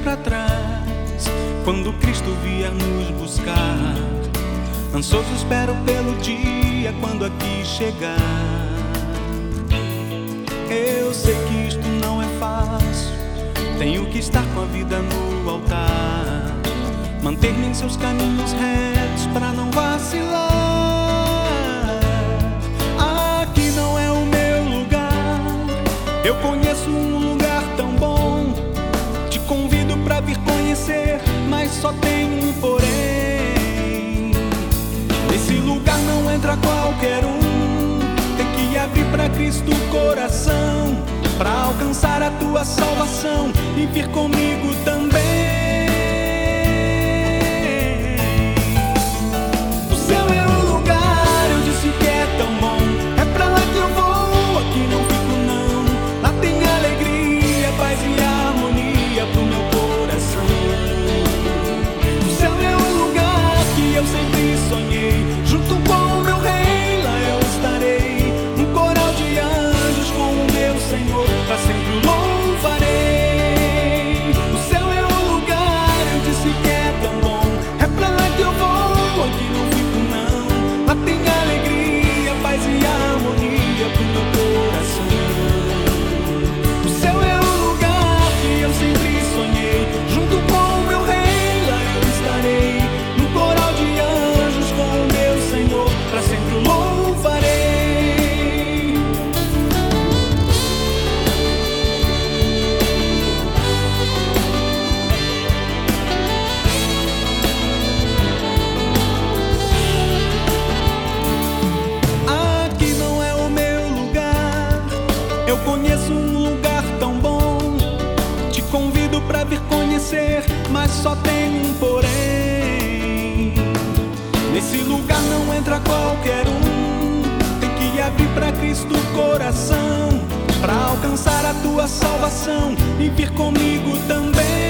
pra trás quando Cristo vier nos buscar. Ansioso espero pelo dia quando aqui chegar. Eu sei que isto não é fácil, tenho que estar com a vida no altar, manter-me em seus caminhos retos pra não vacilar. Aqui não é o meu lugar, eu conheço um lugar tão bom. Te convido pra vir conhecer, mas só tem um porém. Nesse lugar não entra qualquer um, tem que abrir pra Cristo o coração, pra alcançar a tua salvação e vir comigo também. O céu é um lugar, eu disse que é tão bom, é pra lá que eu vou, aqui não fico não. Lá tem alegria, paz e harmonia pro meu coração. O céu é um lugar que eu sempre sonhei, junto com o meu rei, lá eu estarei, um coral de anjos com o meu Senhor, pra sempre o louvarei. O céu é um lugar, eu disse que é tão bom, é pra lá que eu vou, aqui não fico não. Lá tem alegria, paz e harmonia pro meu coração. O céu é um lugar que eu sempre sonhei, junto com o meu rei, lá eu estarei, num coral de anjos com o meu Senhor, pra sempre o louvarei. Aqui não é o meu lugar, eu conheço um lugar tão bom. Te convido pra vir conhecer, mas só tem um porém. Nesse lugar não entra qualquer um, tem que abrir pra Cristo o coração, pra alcançar a tua salvação e vir comigo também.